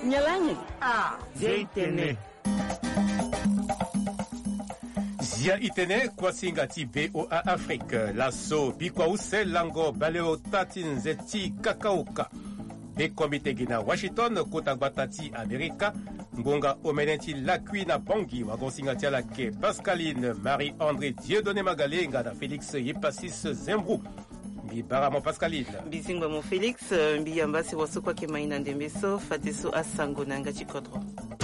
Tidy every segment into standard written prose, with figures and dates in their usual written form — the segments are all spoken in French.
Nyalangi. Zeitene. Zia itene kwa singati VOA Afrique. Lasso bikwa use lango baleo tatin zeti kakaoka. Be komite gina Washington kota batati Amerika. Mbonga omenenti lakwi na bongi wagon singati alake Pascaline Marie-André Dieudonné Magalenga na Félix Yepasis Zembrou. Baramo Pascaline. Bizingo mo Félix, mbiyambasi wasukwa kemaina ndembeso, fateso asango nanga chikodro.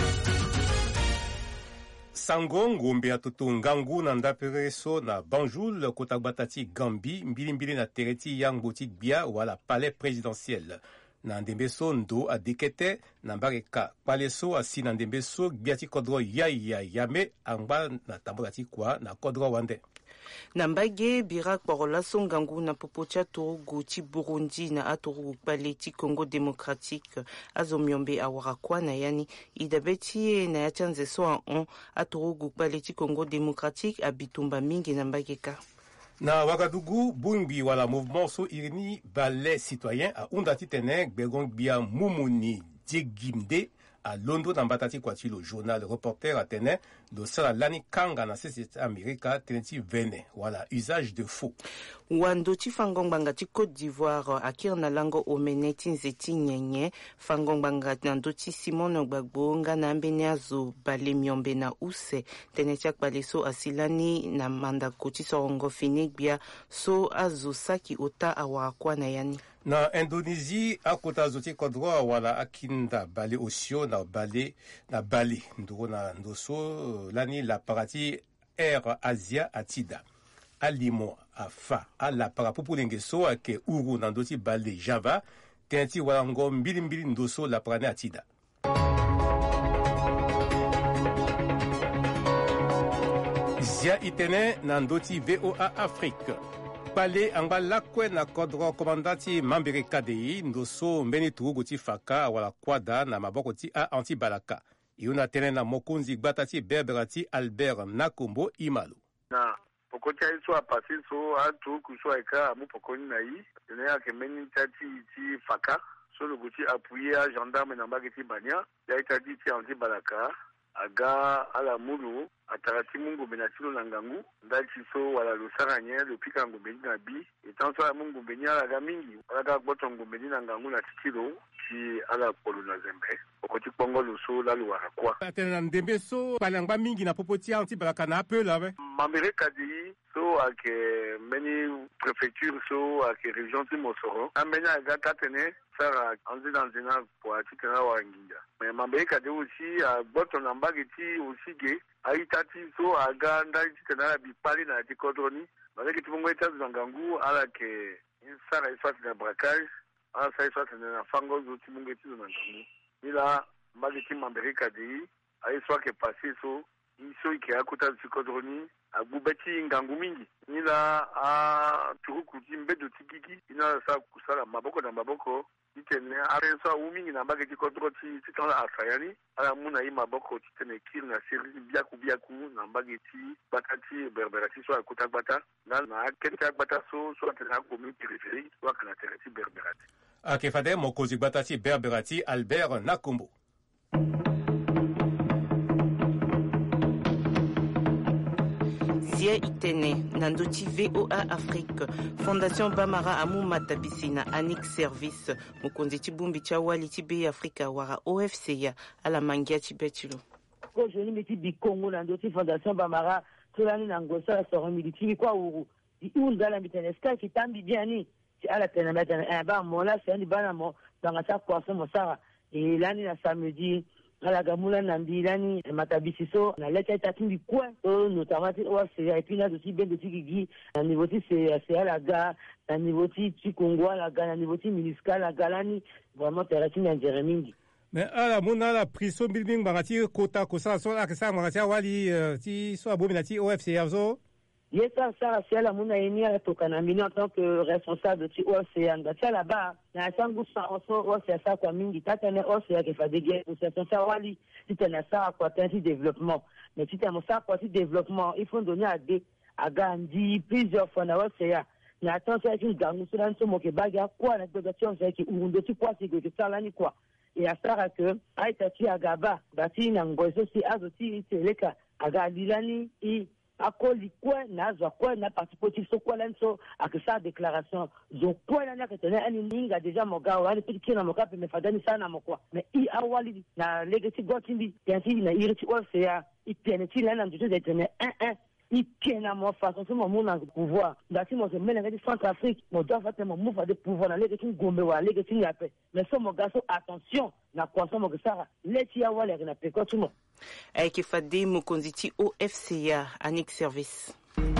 Sango ngombe atutu ngangu na ndapereso na Banjul kota batati Gambi mbili na tereti yang boutique bia wala palais présidentiel. Na ndembeso ndo adikete na mbareka paleso asi na ndembeso biati kodro yame angba na tambulati kwa na kodro wande. Nambage birak parola songangu na popocha torugu ti Burundi na atorugu pale ti Congo démocratique azomyombe awarakwa na yani idabeti na yachanze so an atorugu pale ti Congo démocratique abitumba mingi nambageka. Na Wagadugu, Bungbi wala mouvement so irini ballet citoyen a undati tene begong bia mumuni diegimde a Londo na batati kwati le journal reporter a tene do sala lani kanga na sese Amerika teneti vene wala usage de faux. Wando ti fangongbanga ti Côte d'Ivoire akir na lango omeneti nzeti nyenye fangongbanga na ndoti Simon Gbagbo nga na mbene azo bale myombe na use teneti akbale so asilani na manda koti sorongo finegbia so azo saki ota awakwa na yani. Na Indonésie akota zoti kodro wala akinda bale osio na bale ndoro na ndoso lani la parati Air Asia atida alimo afa ala parapupu lengeso ake uru na ndoti bale Java tenti wala ngo mbili ndoso la parane atida. Zia itene na ndoti VOA Afrique. Pale anga lakwe na kodro komandati mambere KDI ndoso mbeni turugu ti faka wala kwada na maboko ti a anti balaka. Iuna tene na mokunzi gbatati berberati Albert Nakombo Imalu. Na pokoti aiso apasi so aturugu so eka amu pokoni na yi. Tene ya kemeni tati ti faka. So lugu ti apuye a gendarme na mbaki banya. Ya itadi ti anti balaka. Aga ala mulu atarati mungu benatilo na ngangu ndati so wala lusaranye lupika ngumbe na bi etanso ala mungu benya ala mingi ala gboto ngumbe na ngangu na titilo ti ala polu na zembe okoti pongo luso la luara kwa atena ndembe so palangba mingi na popoti anti balaka na peu la we mambere kadi so ake many prefecture so ake region ti Mosoro amenya aga tatene sara anzi dans zina po atikana wa nginja mais mambere kadi aussi gboto na mbagi ti aussi ge aitati so aga ndai tena bipali na tikodroni baleki tumongo etazu ngangu ala ke insara iswati na braquage ala sa iswati na fango zo tumongo etizu ngangu ila mbagi mamberika di aiswa ke pasi so iso ike akuta tikodroni agubeti ngangu mingi ila a turukuti mbedo tikiki ina sa kusala maboko na maboko itene arenso umingi na mbagi tikodroti titana asayani ala muna ima boko titene kir na siri biaku na mbagi ti batati berberati so akuta bata na kente bata so atena komi periferi so akana tereti berberati akefade mokozi batati berberati Albert Nakombo. Zia itene nandoti VOA Afrique Fondation Bamara amu matabisi na Annick Service mukonzi chibumbi cha wali tibe Afrika wara OFC ya ala mangia chibetilo ko joni meti bi Congo nandoti Fondation Bamara tulani na ngosa soro militiri kwa uru di undala mitene ska kitambi biani ti ala tena metene ba mola sendi bana mo dans sa kwa so mosara et lani na samedi ala gamula na mbilani matabisi so na leta tatumbi kwa notamment o c'est et puis là aussi ben de tigigi na niveau ti c'est ala ga na niveau ti Congo ala ga na niveau ti Minusca la galani vraiment terati na Jérémy. Mais ala mona la prison building bangati kota kosa so la kesa mangati wali ti so abomina ti OFC yazo. Yes, ça, c'est la mouna eni à Tokanamini en tant que responsable de l'OCA. C'est là-bas, na sangu sa oso OCA sa kwa mingi tatene OCA ke fadege pour c'est ça wali si tena sa kwa tenti développement. Mais si tena sa kwa développement, il faut donner à Gandhi plusieurs fois na OCA. Na attention à une gangu sur un somo ke baga kwa na dotation c'est qui undo ti kwa c'est que ça là ni quoi. et à ça que aitati agaba bati na ngozo si azoti teleka aga dilani i akoli kwa na zo kwa na parti politique so kwa lenso akisa déclaration zo kwa na ketene ani ninga déjà moga wali pitiki na moka pe me fadani sana mokwa mais i awali na legacy gotindi yansi na iriti ofia i peneti la na nduto de tene il tient à mon façon, c'est mon monde dans le pouvoir. D'ailleurs, moi, je mets dans le Centrafrique, mon doigt va mon mouvement de pouvoir dans les gens gombe ou les gens qui appellent. Mais ça, mon garçon, attention, na croissance, mon garçon, les tia ou les gens appellent quoi tout le monde. Avec Fadé Mokonziti OFCA, Annick Service.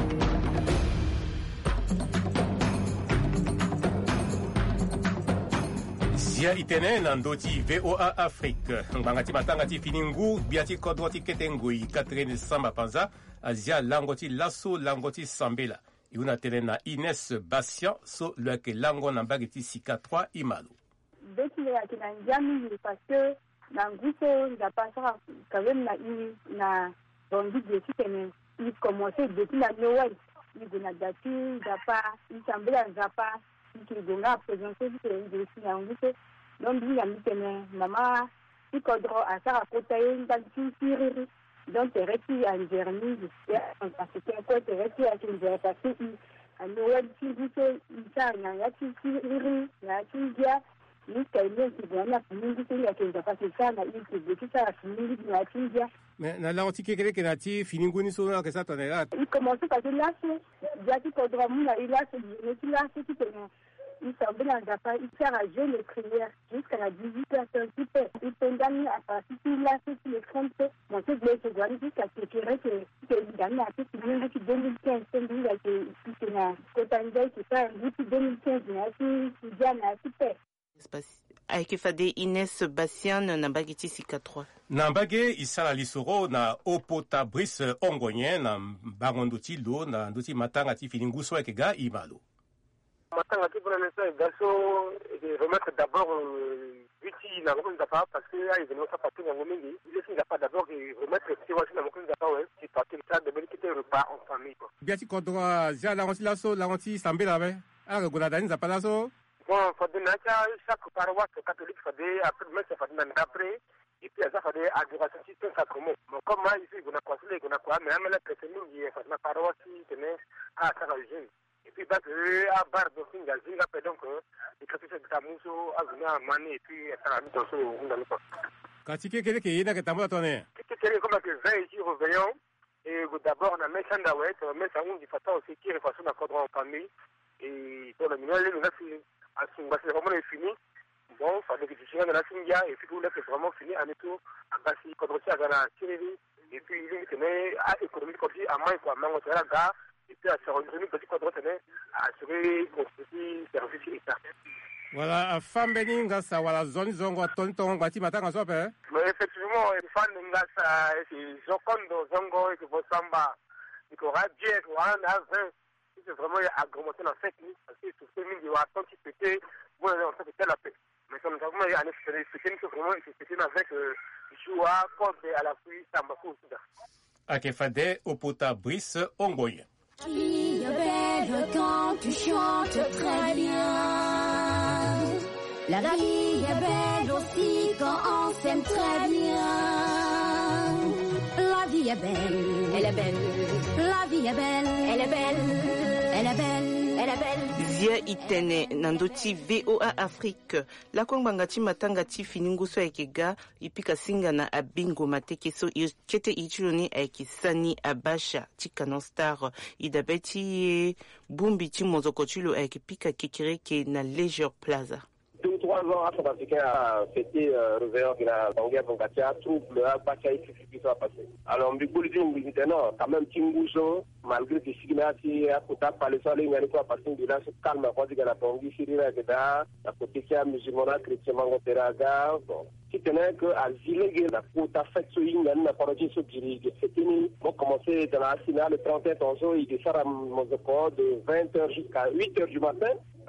Zia itene nandoti VOA Afrique. Ngangati matangati finingu biati kodwati ketengui Catherine Samba Panza azia langoti lasso langoti sambela. Iuna tene na Ines Bassian so leke lango nambagiti sika 3 imalo. Deki ya kinanjami parce que nanguso ndapasa quand même na bondi de kitene il commençait depuis la Noël. Il gonadati ndapa il sambela ndapa il gonga présenter de nanguso donc il y a mitene mama il kodro asara kotaye ndalti donc tereti en Germanie parce que quoi tereti à Kindia parce que à Noël si vous ça na ya tiri na tindia ni kaile qui vient na mingi c'est ya Kindia parce que ça na il qui ça mingi na tindia mais na la otiki kele kenati finingu ni sona que ça tonera il commence par là c'est ya qui kodro muna il a c'est là c'est qui il semble pas il sert à jeûner les prières jusqu'à la 18h il condamne à partir de là c'est les 30 moi c'est blessé doit jusqu'à ce que il gagne à tout le monde qui 2015 c'est lui qui na Kotanja qui fait un but 2015 il gagne à super avec Fadé Inès Bassian na bagiti sika 3 Nambage isala lisoro na opota Brice Ongonyen na bangonduti lo na nduti matanga ti finingu so ekega imalo. Maintenant, pour l'instant, il faut remettre d'abord l'outil dans le Zapa parce qu'il y a des notions partout dans le monde. Il faut pas d'abord remettre le petit voisin dans le Zapa, c'est parce que ça devait quitter le repas en famille. Bien si kodwa zia la onti laso la onti sambela be ala goladani Zapa laso. Bon, faut donner chaque paroisse catholique fait après mettre ça fait d'après et puis ça fait adoration système sacrement. Mais comme moi ici on a quoi mais même la chrétien il fait la paroisse qui tenait à Sarajin. Et puis, à Bar de Singa, donc, les chrétiens de Tamuso, à venir à Mané, et puis à la mise en chose. Quand tu es quelqu'un qui est là, que tu as tourné. Quelqu'un comme que 20 ici, reveillons, et d'abord, on a mis un dawet, on a mis un du fatal aussi qui est façon d'accordre en famille, et pour le mineur, nous avons c'est vraiment fini. Bon, il fallait que tu sois dans la Singa, et puis tout là, c'est vraiment fini, à tout, à Bassi, quand on s'est à la Syrie, et puis il est à économique comme si, à main, quoi, mais on s'est là, gars. Et puis à se rendre petit quadrat à assurer constituer service état. Voilà, femme beninga ça voilà zone zongo tonton bati matanga sope. Mais effectivement, une femme beninga ça c'est zokondo zongo et que vos samba il aura bien voilà na 20 c'est vraiment augmenté dans 5 minutes parce que tout ce mille doit attendre qui peut bon on fait la paix. Mais comme ça vraiment il y a c'est vraiment c'est avec joie code à la pluie samba tout ça. Akefade opota Brice Ongoye. La vie est belle quand tu chantes très bien. La vie est belle aussi quand on s'aime très bien. La vie est belle, elle est belle. La vie est belle, elle est belle. Elle est belle, elle est belle. Zia itene nandoti VOA Afrique. La kwangangati matangati fininguso ekega ipika singa na abingo matekeso chete ichiloni ekisani abasha tikano star idabeti bumbi timozokochulo ekipika kikireke na Leisure Plaza. Tous 3 ans, Africain a fêté le réveillon de la Banguère Bongatia, trouble à Bachaï, qui soit passé. Alors, maintenant, quand même, Tinguso, malgré que Signati, à côté, par le soleil, il y a quoi passer de là, se calme, à côté de la Banguère, Syrien, à côté de la musulmane, chrétien, Mangoteraga, bon. Qui tenait que à Zilégué, la quota fait ce il y a une apologie sur Diri. C'est fini. On commençait dans la finale le 31 tonso, il descend à Mozoko de 20h jusqu'à 8h du matin.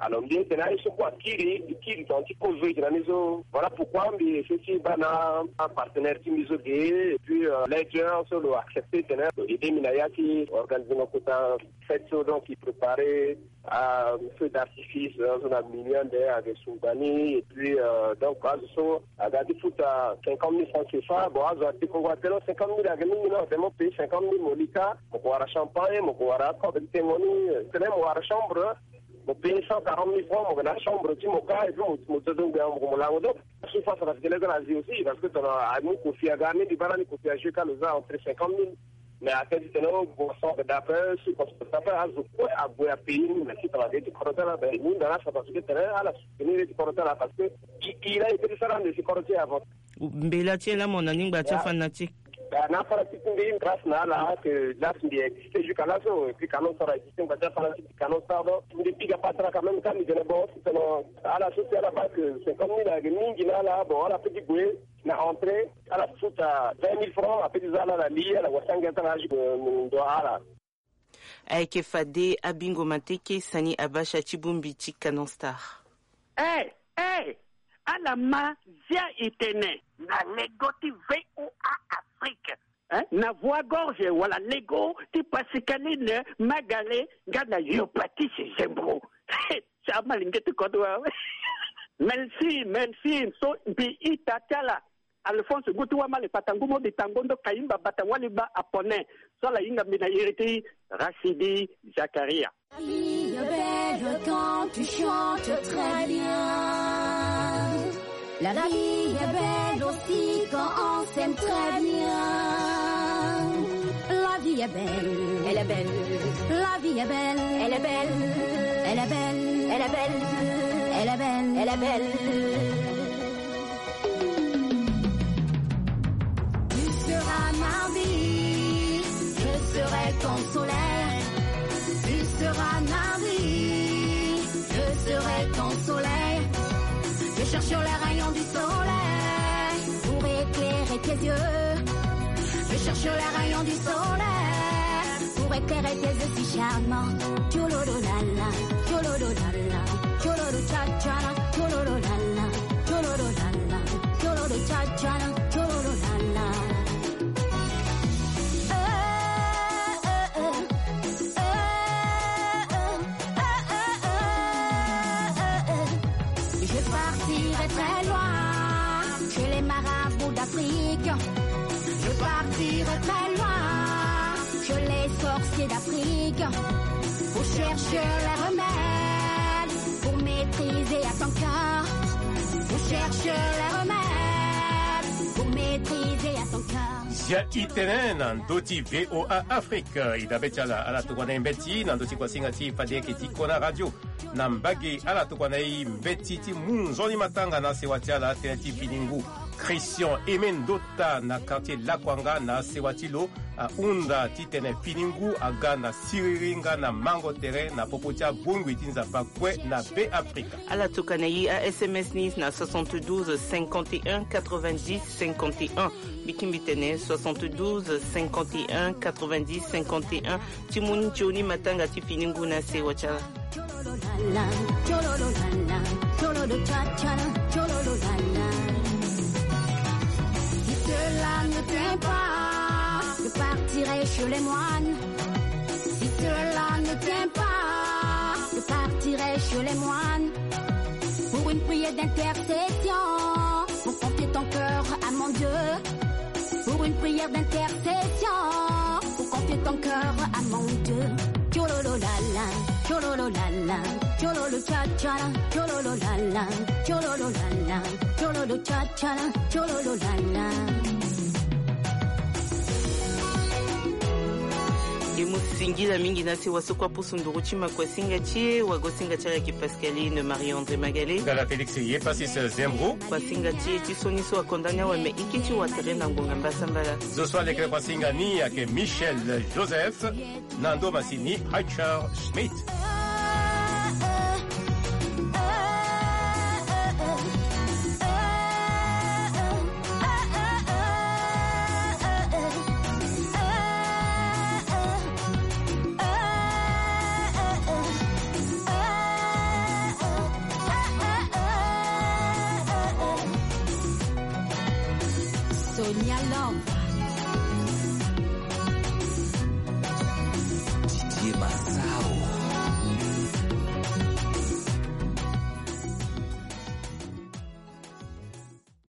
alors bien tena iso kwa kiri tanti ko jouer dans nizo voilà pourquoi mais ceci bana un partenaire qui miso et puis les gens solo accepter tena aider minayaki organiser nos quota fête donc qui préparer à feu d'artifice dans un million de Soudani et puis donc à garder foot à 50 000 francs CFA bon à garder qu'on va faire 50 000 à gagner non vraiment payer 50 000 molika pour boire champagne pour boire quoi avec témoigner tenez moi chambre pour payer 140 000 francs pour la chambre tu moka et puis mon te donne bien pour la donc je pense que ça va se déléguer aussi parce que tu as nous confié à gagner du balani confié à jouer quand nous a entre 50 000 mais à quel moment vous sortez d'après si parce que ça peut avoir à payer mais si tu as des correcteurs là ben nous dans la parce que tu as la soutenir des correcteurs là parce que il a été ça dans les correcteurs avant mbela tiela mona ningba tia fanatique na fanatique ngi grâce na la que là il existe jusqu'à là et puis quand on sera existé on va dire fanatique quand on sort donc depuis qu'il pas quand même quand il est bon c'est à la société là parce que c'est comme il a mingi là bon la petite bouée na entrée à la foot à 20 000 francs après des à la lia la wasanga tanaji ndo ala aike fade abingo mateke sani abasha chibumbi chikanon star alama zia itene na legoti VOA Afrique na voix gorge wala lego ti pasikaline magale ngana yopati zembro chama lingeti kodwa merci so bi itakala Alphonse Gutu wa male patangumo de tangondo kaimba batawali ba apone so la inga mina iriti Rachidi Zakaria. La vie est belle quand tu chantes très bien. La vie est belle aussi quand on s'aime très bien. La vie est belle, elle est belle. La vie est belle, elle est belle. Elle est belle, elle est belle. Elle est belle, elle est belle. Je serai ton soleil, tu seras ma vie, je serai ton soleil, je cherche les rayons du soleil pour éclairer tes yeux, je cherche les rayons du soleil pour éclairer tes yeux si charmants, tcholololala, tcholololala, tcholololala, tcholololala, tcholololala, tcholololala, tcholololala. Très loin, chez les marabouts d'Afrique. Je partirai très loin, chez les sorciers d'Afrique. Pour chercher les remèdes, pour maîtriser à ton cœur. Pour chercher les remèdes, pour maîtriser à ton cœur. Zia itene nandoti VOA Afrique idabechala ala tukwana mbeti nandoti kwa singati padeke tikona radio nambagi ala tukwana mbeti ti munzoni matanga na sewatiala tenati piningu Christian Emendota na quartier Lakwanga na sewatilo a unda titene piningu aga na siriringa na mango terrain na popotia bungwi tinza pakwe na B Africa ala tukana yi a SMS nis na 72 51 90 51 bikimbitene 72 51 90 51 timuni choni matanga ti piningu na sewatiala Si cela ne t'aime pas, je partirai chez les moines. Si cela ne t'aime pas, je partirai chez les moines. Pour une prière d'intercession, pour confier ton cœur à mon Dieu. Pour une prière d'intercession, pour confier ton cœur à mon Dieu. Tcholololala, tcholololala, tchololo cha-cha-la, tcholololala, tcholololala, tchololo cha-cha-la, tcholololala. Imusingira mingi nasi wasukwa pusunduru chima kwa singa chie wago singa chaya ki Pascaline Marie-André Magalé Gala Félix Yepasis Zembro kwa singa chie tisoniso wakondanya wame ikichi waterena ngonga mbasambala Zoswa lekre kwa singa ni yake Michel Joseph Nando Masini Richard Schmidt Sonia Love.